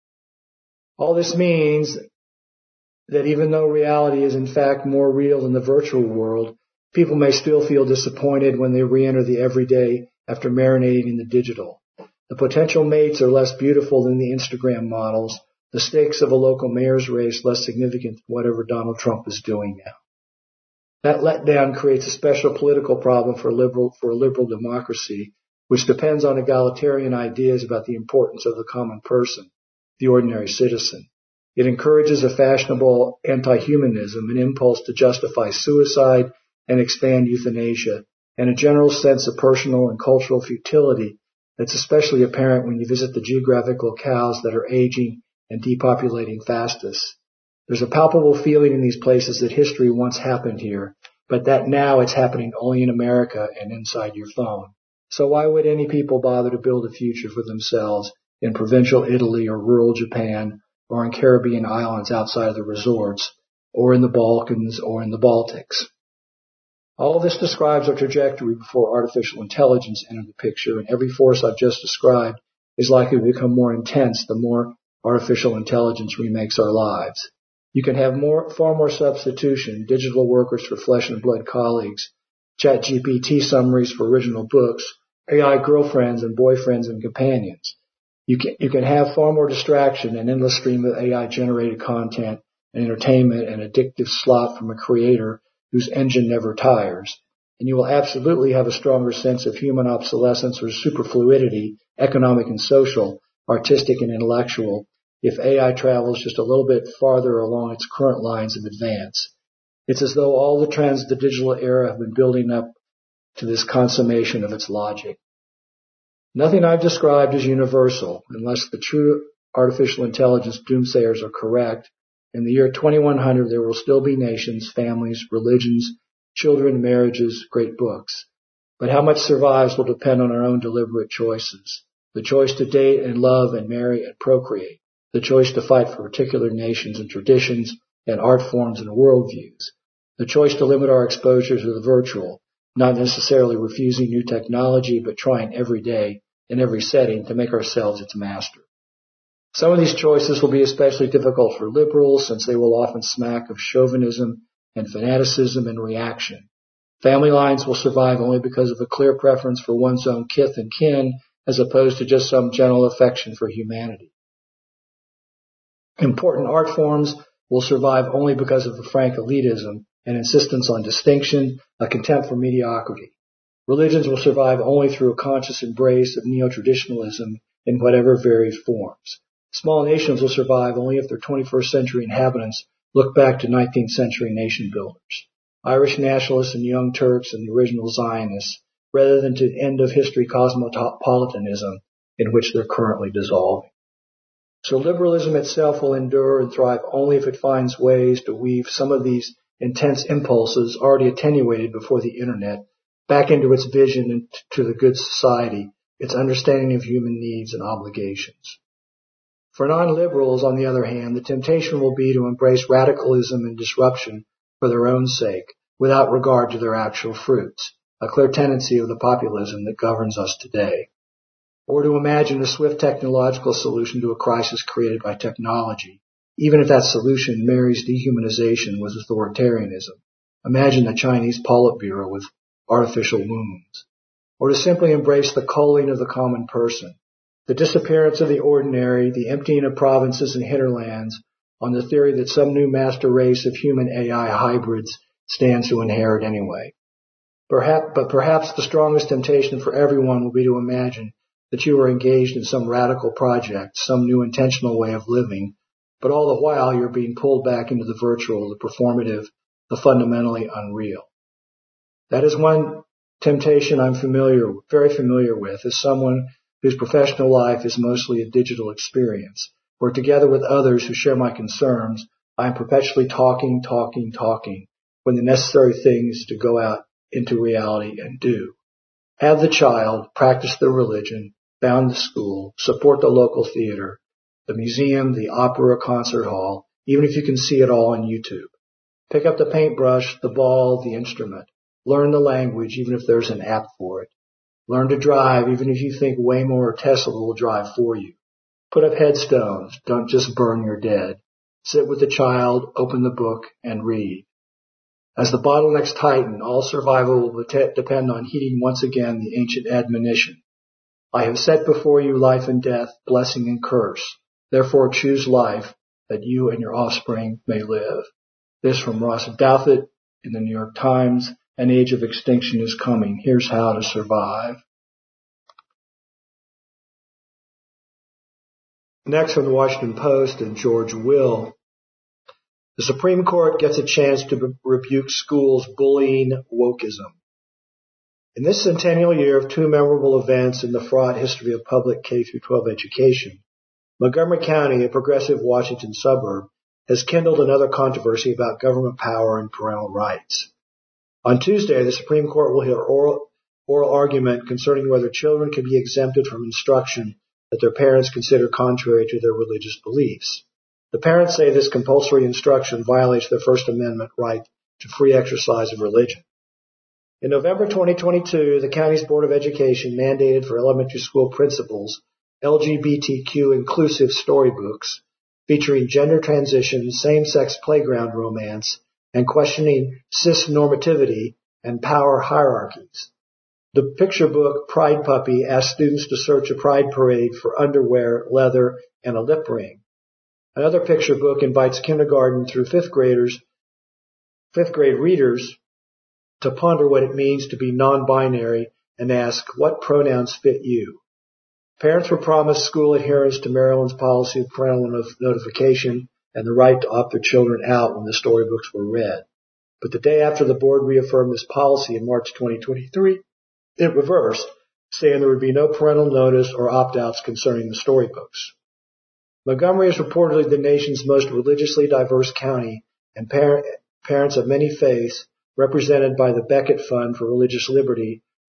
All this means that even though reality is in fact more real than the virtual world, people may still feel disappointed when they re-enter the everyday after marinating in the digital. The potential mates are less beautiful than the Instagram models, the stakes of a local mayor's race less significant than whatever Donald Trump is doing now. That letdown creates a special political problem for liberal, for a liberal democracy, which depends on egalitarian ideas about the importance of the common person, the ordinary citizen. It encourages a fashionable anti-humanism, an impulse to justify suicide and expand euthanasia, and a general sense of personal and cultural futility that's especially apparent when you visit the geographic locales that are aging and depopulating fastest. There's a palpable feeling in these places that history once happened here, but that now it's happening only in America and inside your phone. So why would any people bother to build a future for themselves in provincial Italy or rural Japan or in Caribbean islands outside of the resorts, or in the Balkans or in the Baltics? All this describes our trajectory before artificial intelligence entered the picture, and every force I've just described is likely to become more intense the more artificial intelligence remakes our lives. You can have more, far more substitution, digital workers for flesh and blood colleagues, ChatGPT summaries for original books, A I girlfriends and boyfriends and companions. You can, you can have far more distraction, an endless stream of A I-generated content and entertainment and addictive slop from a creator whose engine never tires. And you will absolutely have a stronger sense of human obsolescence or superfluidity, economic and social, artistic and intellectual, if A I travels just a little bit farther along its current lines of advance. It's as though all the trends of the digital era have been building up to this consummation of its logic. Nothing I've described is universal, unless the true artificial intelligence doomsayers are correct. In the year twenty-one hundred, there will still be nations, families, religions, children, marriages, great books. But how much survives will depend on our own deliberate choices. The choice to date and love and marry and procreate. The choice to fight for particular nations and traditions and art forms and worldviews. The choice to limit our exposure to the virtual, not necessarily refusing new technology, but trying every day in every setting to make ourselves its master. Some of these choices will be especially difficult for liberals, since they will often smack of chauvinism and fanaticism and reaction. Family lines will survive only because of a clear preference for one's own kith and kin, as opposed to just some general affection for humanity. Important art forms will survive only because of a frank elitism, an insistence on distinction, a contempt for mediocrity. Religions will survive only through a conscious embrace of neo-traditionalism in whatever varied forms. Small nations will survive only if their twenty-first century inhabitants look back to nineteenth century nation builders. Irish nationalists and Young Turks and the original Zionists, rather than to end of history cosmopolitanism in which they're currently dissolving. So liberalism itself will endure and thrive only if it finds ways to weave some of these intense impulses already attenuated before the internet back into its vision and to the good society, its understanding of human needs and obligations. For non-liberals, on the other hand, the temptation will be to embrace radicalism and disruption for their own sake, without regard to their actual fruits, a clear tendency of the populism that governs us today. Or to imagine a swift technological solution to a crisis created by technology, even if that solution marries dehumanization with authoritarianism. Imagine the Chinese Politburo with artificial wounds. Or to simply embrace the culling of the common person, the disappearance of the ordinary, the emptying of provinces and hinterlands, on the theory that some new master race of human A I hybrids stands to inherit anyway. Perhaps, but perhaps the strongest temptation for everyone will be to imagine that you are engaged in some radical project, some new intentional way of living, but all the while you're being pulled back into the virtual, the performative, the fundamentally unreal. That is one temptation I'm familiar, very familiar with, as someone whose professional life is mostly a digital experience, where together with others who share my concerns, I am perpetually talking, talking, talking, when the necessary thing is to go out into reality and do. Have the child, practice the religion, found the school, support the local theater, the museum, the opera, concert hall, even if you can see it all on YouTube. Pick up the paintbrush, the ball, the instrument. Learn the language, even if there's an app for it. Learn to drive, even if you think Waymo or Tesla will drive for you. Put up headstones. Don't just burn your dead. Sit with the child, open the book, and read. As the bottlenecks tighten, all survival will depend on heeding once again the ancient admonition. I have set before you life and death, blessing and curse. Therefore choose life, that you and your offspring may live. This from Ross Douthat in the New York Times. An age of extinction is coming. Here's how to survive. Next from the Washington Post and George Will. The Supreme Court gets a chance to rebuke schools bullying wokeism. In this centennial year of two memorable events in the fraught history of public K through twelve education, Montgomery County, a progressive Washington suburb, has kindled another controversy about government power and parental rights. On Tuesday, the Supreme Court will hear oral, oral argument concerning whether children can be exempted from instruction that their parents consider contrary to their religious beliefs. The parents say this compulsory instruction violates their First Amendment right to free exercise of religion. In November twenty twenty-two, the county's Board of Education mandated for elementary school principals L G B T Q inclusive storybooks featuring gender transition, same-sex playground romance, and questioning cis-normativity and power hierarchies. The picture book Pride Puppy asks students to search a pride parade for underwear, leather, and a lip ring. Another picture book invites kindergarten through fifth graders, fifth grade readers to ponder what it means to be non-binary and ask, what pronouns fit you? Parents were promised school adherence to Maryland's policy of parental notification and the right to opt their children out when the storybooks were read. But the day after the board reaffirmed this policy in March twenty twenty-three, it reversed, saying there would be no parental notice or opt-outs concerning the storybooks. Montgomery is reportedly the nation's most religiously diverse county, and par- parents of many faiths, represented by the Becket Fund for Religious Liberty,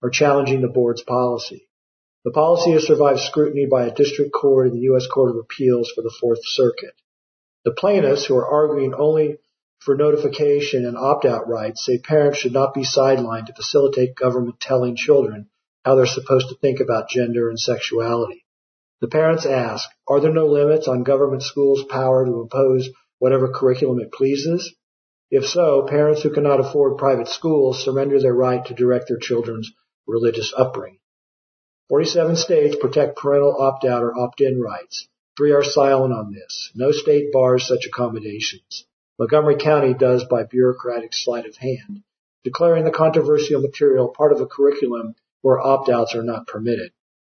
are challenging the board's policy. The policy has survived scrutiny by a district court in the U S Court of Appeals for the Fourth Circuit. The plaintiffs, who are arguing only for notification and opt-out rights, say parents should not be sidelined to facilitate government telling children how they're supposed to think about gender and sexuality. The parents ask, are there no limits on government schools' power to impose whatever curriculum it pleases? If so, parents who cannot afford private schools surrender their right to direct their children's religious upbringing. forty-seven states protect parental opt-out or opt-in rights. Three are silent on this. No state bars such accommodations. Montgomery County does by bureaucratic sleight of hand, declaring the controversial material part of a curriculum where opt-outs are not permitted.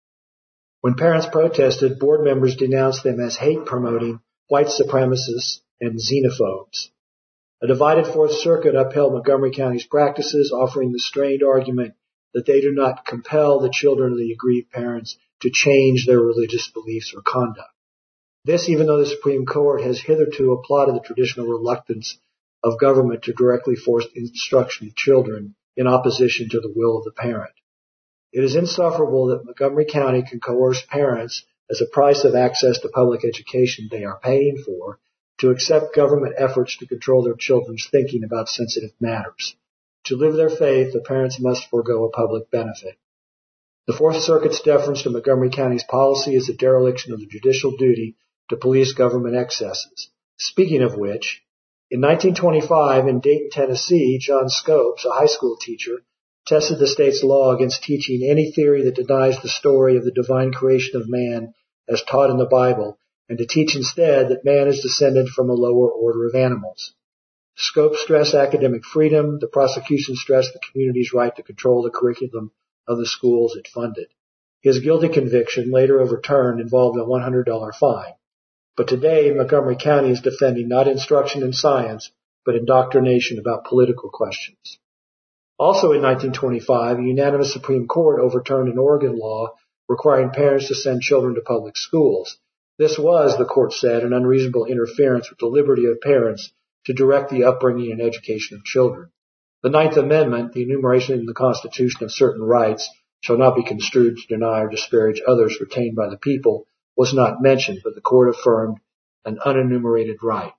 When parents protested, board members denounced them as hate-promoting, white supremacists, and xenophobes. A divided Fourth Circuit upheld Montgomery County's practices, offering the strained argument that they do not compel the children of the aggrieved parents to change their religious beliefs or conduct. This, even though the Supreme Court has hitherto applauded the traditional reluctance of government to directly force instruction of children in opposition to the will of the parent. It is insufferable that Montgomery County can coerce parents, as a price of access to public education they are paying for, to accept government efforts to control their children's thinking about sensitive matters. To live their faith, the parents must forego a public benefit. The Fourth Circuit's deference to Montgomery County's policy is a dereliction of the judicial duty to police government excesses. Speaking of which, in nineteen twenty-five in Dayton, Tennessee, John Scopes, a high school teacher, tested the state's law against teaching any theory that denies the story of the divine creation of man as taught in the Bible, and to teach instead that man is descended from a lower order of animals. Scopes stressed academic freedom. The prosecution stressed the community's right to control the curriculum of the schools it funded. His guilty conviction, later overturned, involved a one hundred dollars fine. But today, Montgomery County is defending not instruction in science, but indoctrination about political questions. Also in nineteen twenty-five, a unanimous Supreme Court overturned an Oregon law requiring parents to send children to public schools. This was, the court said, an unreasonable interference with the liberty of parents to direct the upbringing and education of children. The Ninth Amendment, the enumeration in the Constitution of certain rights, shall not be construed to deny or disparage others retained by the people, was not mentioned, but the court affirmed an unenumerated right.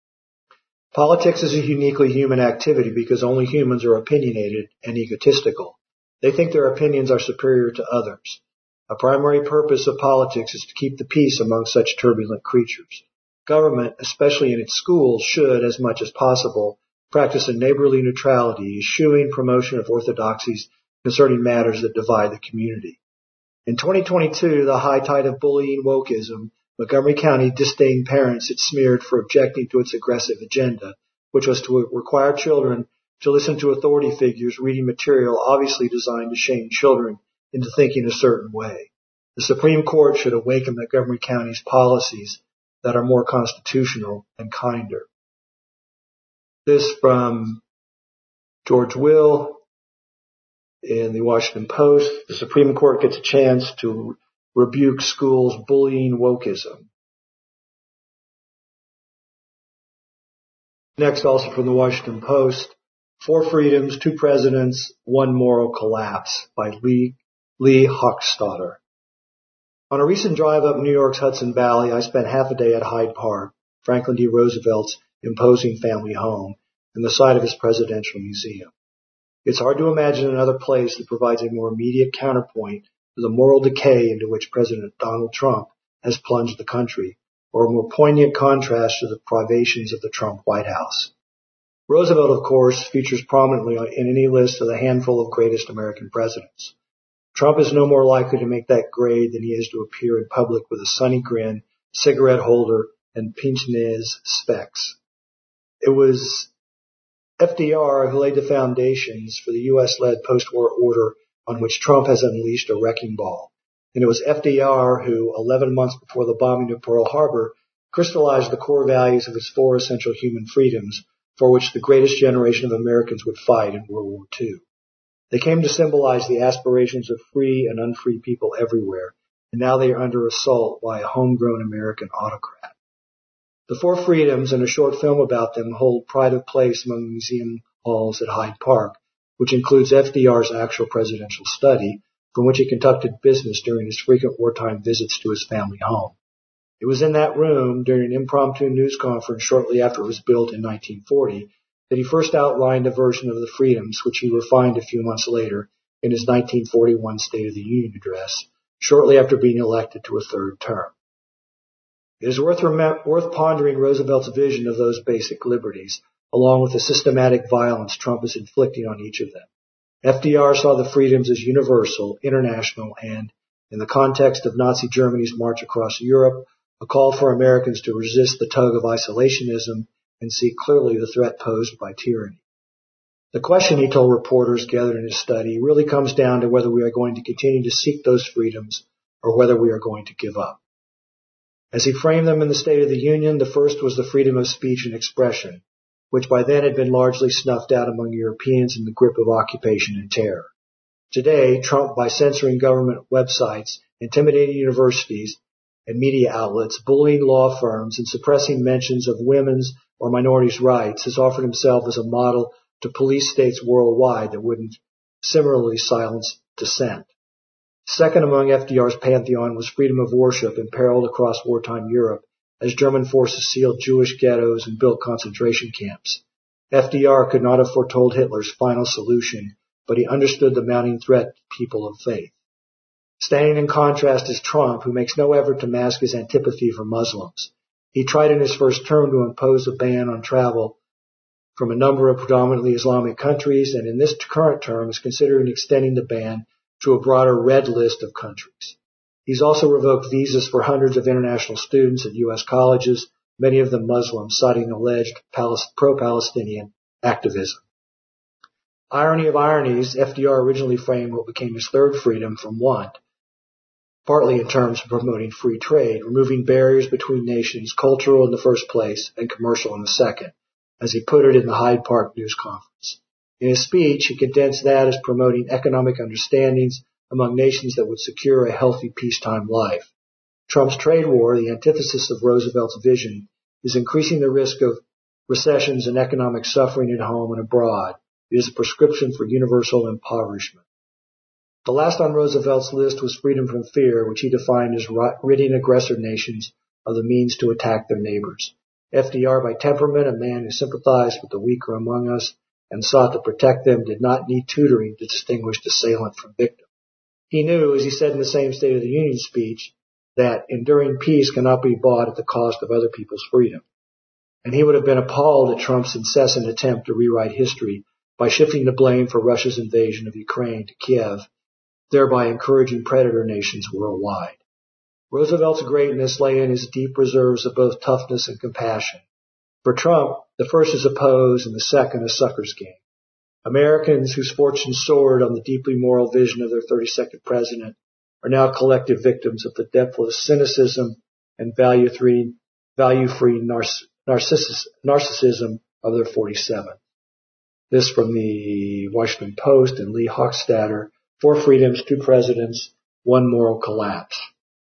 Politics is a uniquely human activity because only humans are opinionated and egotistical. They think their opinions are superior to others. A primary purpose of politics is to keep the peace among such turbulent creatures. Government, especially in its schools, should, as much as possible, practice a neighborly neutrality, eschewing promotion of orthodoxies concerning matters that divide the community. In twenty twenty-two, the high tide of bullying wokeism, Montgomery County disdained parents it smeared for objecting to its aggressive agenda, which was to require children to listen to authority figures reading material obviously designed to shame children into thinking a certain way. The Supreme Court should awaken Montgomery County's policies that are more constitutional and kinder. This from George Will in the Washington Post. The Supreme Court gets a chance to rebuke schools bullying wokeism. Next, also from the Washington Post, Four Freedoms, Two Presidents, One Moral Collapse by Lee, Lee Hochstadter. On a recent drive up New York's Hudson Valley, I spent half a day at Hyde Park, Franklin D. Roosevelt's imposing family home, and the site of his presidential museum. It's hard to imagine another place that provides a more immediate counterpoint to the moral decay into which President Donald Trump has plunged the country, or a more poignant contrast to the privations of the Trump White House. Roosevelt, of course, features prominently in any list of the handful of greatest American presidents. Trump is no more likely to make that grade than he is to appear in public with a sunny grin, cigarette holder, and pince-nez specs. It was F D R who laid the foundations for the U S-led post-war order on which Trump has unleashed a wrecking ball. And it was F D R who, eleven months before the bombing of Pearl Harbor, crystallized the core values of his four essential human freedoms for which the greatest generation of Americans would fight in World War Two. They came to symbolize the aspirations of free and unfree people everywhere, and now they are under assault by a homegrown American autocrat. The Four Freedoms and a short film about them hold pride of place among the museum halls at Hyde Park, which includes F D R's actual presidential study, from which he conducted business during his frequent wartime visits to his family home. It was in that room, during an impromptu news conference shortly after it was built in nineteen forty, that he first outlined a version of the freedoms which he refined a few months later in his nineteen forty-one State of the Union address, shortly after being elected to a third term. It is worth, rem- worth pondering Roosevelt's vision of those basic liberties, along with the systematic violence Trump is inflicting on each of them. F D R saw the freedoms as universal, international, and, in the context of Nazi Germany's march across Europe, a call for Americans to resist the tug of isolationism and see clearly the threat posed by tyranny. The question, he told reporters gathered in his study, really comes down to whether we are going to continue to seek those freedoms or whether we are going to give up. As he framed them in the State of the Union, the first was the freedom of speech and expression, which by then had been largely snuffed out among Europeans in the grip of occupation and terror. Today, Trump, by censoring government websites, intimidating universities and media outlets, bullying law firms, and suppressing mentions of women's or minorities' rights, has offered himself as a model to police states worldwide that wouldn't similarly silence dissent. Second among F D R's pantheon was freedom of worship, imperiled across wartime Europe as German forces sealed Jewish ghettos and built concentration camps. F D R could not have foretold Hitler's final solution, but he understood the mounting threat to people of faith. Standing in contrast is Trump, who makes no effort to mask his antipathy for Muslims. He tried in his first term to impose a ban on travel from a number of predominantly Islamic countries, and in this current term is considering extending the ban to a broader red list of countries. He's also revoked visas for hundreds of international students at U S colleges, many of them Muslims, citing alleged pro-Palestinian activism. Irony of ironies, F D R originally framed what became his third freedom from one, partly in terms of promoting free trade, removing barriers between nations, cultural in the first place and commercial in the second, as he put it in the Hyde Park news conference. In his speech, he condensed that as promoting economic understandings among nations that would secure a healthy peacetime life. Trump's trade war, the antithesis of Roosevelt's vision, is increasing the risk of recessions and economic suffering at home and abroad. It is a prescription for universal impoverishment. The last on Roosevelt's list was freedom from fear, which he defined as ridding aggressor nations of the means to attack their neighbors. F D R, by temperament, a man who sympathized with the weaker among us and sought to protect them, did not need tutoring to distinguish assailant from victim. He knew, as he said in the same State of the Union speech, that enduring peace cannot be bought at the cost of other people's freedom. And he would have been appalled at Trump's incessant attempt to rewrite history by shifting the blame for Russia's invasion of Ukraine to Kiev, thereby encouraging predator nations worldwide. Roosevelt's greatness lay in his deep reserves of both toughness and compassion. For Trump, the first is a pose and the second a sucker's game. Americans whose fortunes soared on the deeply moral vision of their thirty-second president are now collective victims of the depthless cynicism and value-free, value-free narciss- narcissism of their forty-seventh. This from the Washington Post and Lee Hochstadter, Four Freedoms, Two Presidents, One Moral Collapse.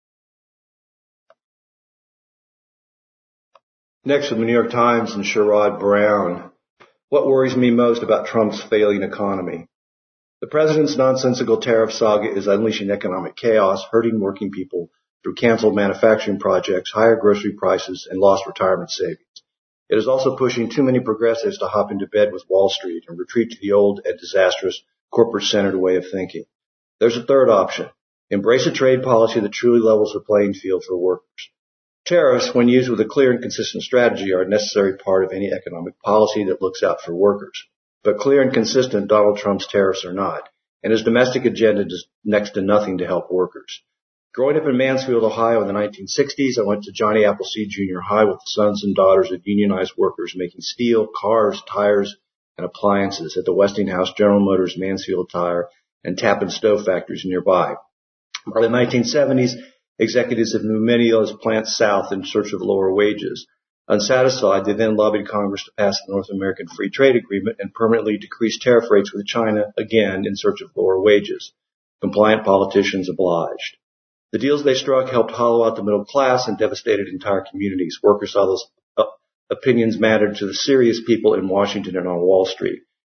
Next, from the New York Times and Sherrod Brown. What worries me most about Trump's failing economy? The president's nonsensical tariff saga is unleashing economic chaos, hurting working people through canceled manufacturing projects, higher grocery prices, and lost retirement savings. It is also pushing too many progressives to hop into bed with Wall Street and retreat to the old and disastrous corporate-centered way of thinking. There's a third option. Embrace a trade policy that truly levels the playing field for workers. Tariffs, when used with a clear and consistent strategy, are a necessary part of any economic policy that looks out for workers. But clear and consistent Donald Trump's tariffs are not, and his domestic agenda does next to nothing to help workers. Growing up in Mansfield, Ohio in the nineteen sixties, I went to Johnny Appleseed Junior High with the sons and daughters of unionized workers making steel, cars, tires, and appliances at the Westinghouse, General Motors, Mansfield Tire, and Tappan Stove factories nearby. By the nineteen seventies, executives have moved many of those plants south in search of lower wages. Unsatisfied, they then lobbied Congress to pass the North American Free Trade Agreement and permanently decrease tariff rates with China, again in search of lower wages. Compliant politicians obliged. The deals they struck helped hollow out the middle class and devastated entire communities. Workers saw those uh, opinions mattered to the serious people in Washington and on Wall Street.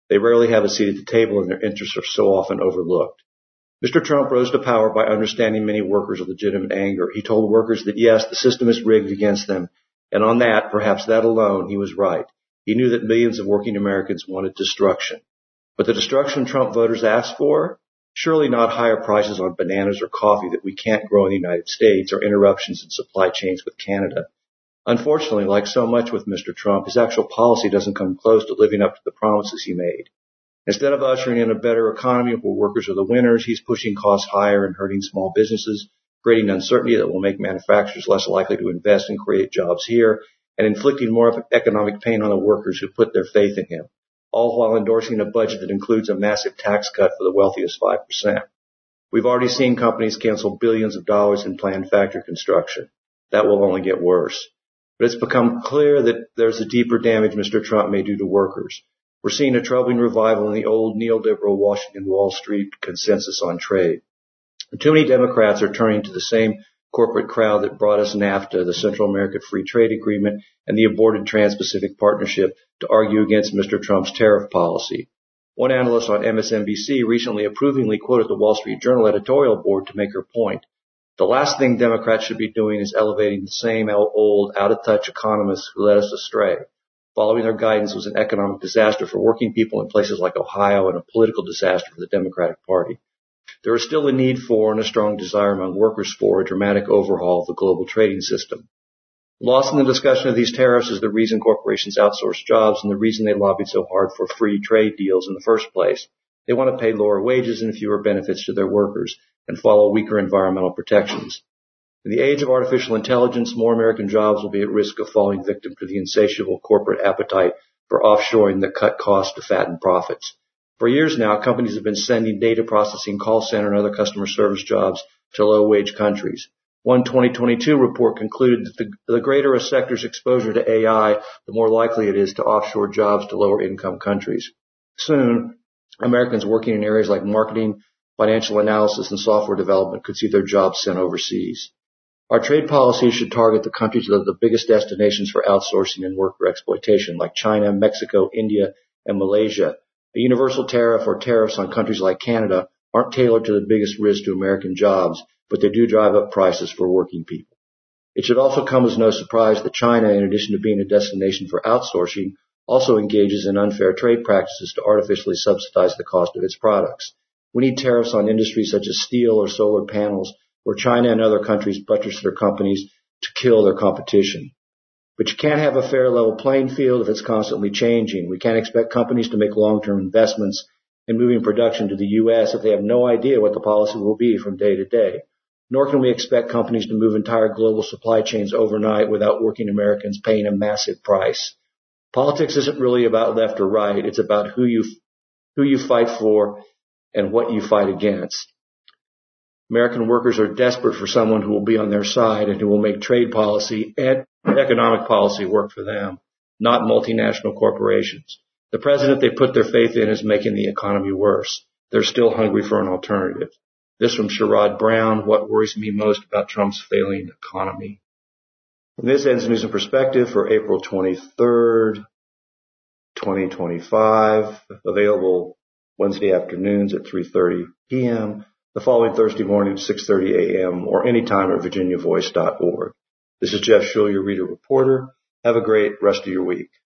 They rarely have a seat at the table and their interests are so often overlooked. Mister Trump rose to power by understanding many workers' legitimate anger. He told workers that yes, the system is rigged against them, and on that, perhaps that alone, he was right. He knew that millions of working Americans wanted destruction. But the destruction Trump voters asked for? Surely not higher prices on bananas or coffee that we can't grow in the United States or interruptions in supply chains with Canada. Unfortunately, like so much with Mister Trump, his actual policy doesn't come close to living up to the promises he made. Instead of ushering in a better economy where workers are the winners, he's pushing costs higher and hurting small businesses, creating uncertainty that will make manufacturers less likely to invest and create jobs here, and inflicting more economic pain on the workers who put their faith in him, all while endorsing a budget that includes a massive tax cut for the wealthiest five percent. We've already seen companies cancel billions of dollars in planned factory construction. That will only get worse. But it's become clear that there's a deeper damage Mister Trump may do to workers. We're seeing a troubling revival in the old neoliberal Washington Wall Street consensus on trade. Too many Democrats are turning to the same corporate crowd that brought us NAFTA, the Central American Free Trade Agreement, and the aborted Trans-Pacific Partnership to argue against Mister Trump's tariff policy. One analyst on M S N B C recently approvingly quoted the Wall Street Journal editorial board to make her point. The last thing Democrats should be doing is elevating the same old, out-of-touch economists who led us astray. Following their guidance was an economic disaster for working people in places like Ohio and a political disaster for the Democratic Party. There is still a need for and a strong desire among workers for a dramatic overhaul of the global trading system. Lost in the discussion of these tariffs is the reason corporations outsource jobs and the reason they lobbied so hard for free trade deals in the first place. They want to pay lower wages and fewer benefits to their workers and follow weaker environmental protections. In the age of artificial intelligence, more American jobs will be at risk of falling victim to the insatiable corporate appetite for offshoring that cut costs to fatten profits. For years now, companies have been sending data processing, call center, and other customer service jobs to low-wage countries. One twenty twenty-two report concluded that the, the greater a sector's exposure to A I, the more likely it is to offshore jobs to lower-income countries. Soon, Americans working in areas like marketing, financial analysis, and software development could see their jobs sent overseas. Our trade policies should target the countries that are the biggest destinations for outsourcing and worker exploitation, like China, Mexico, India, and Malaysia. A universal tariff or tariffs on countries like Canada aren't tailored to the biggest risk to American jobs, but they do drive up prices for working people. It should also come as no surprise that China, in addition to being a destination for outsourcing, also engages in unfair trade practices to artificially subsidize the cost of its products. We need tariffs on industries such as steel or solar panels, where China and other countries buttress their companies to kill their competition. But you can't have a fair level playing field if it's constantly changing. We can't expect companies to make long-term investments in moving production to the U S if they have no idea what the policy will be from day to day. Nor can we expect companies to move entire global supply chains overnight without working Americans paying a massive price. Politics isn't really about left or right. It's about who you, who you fight for and what you fight against. American workers are desperate for someone who will be on their side and who will make trade policy and economic policy work for them, not multinational corporations. The president they put their faith in is making the economy worse. They're still hungry for an alternative. This from Sherrod Brown, what worries me most about Trump's failing economy. And this ends News and Perspective for April twenty-third, twenty twenty-five, available Wednesday afternoons at three thirty p.m., the following Thursday morning at six thirty a.m. or anytime at virginia voice dot org. This is Jeff Shull, your reader reporter. Have a great rest of your week.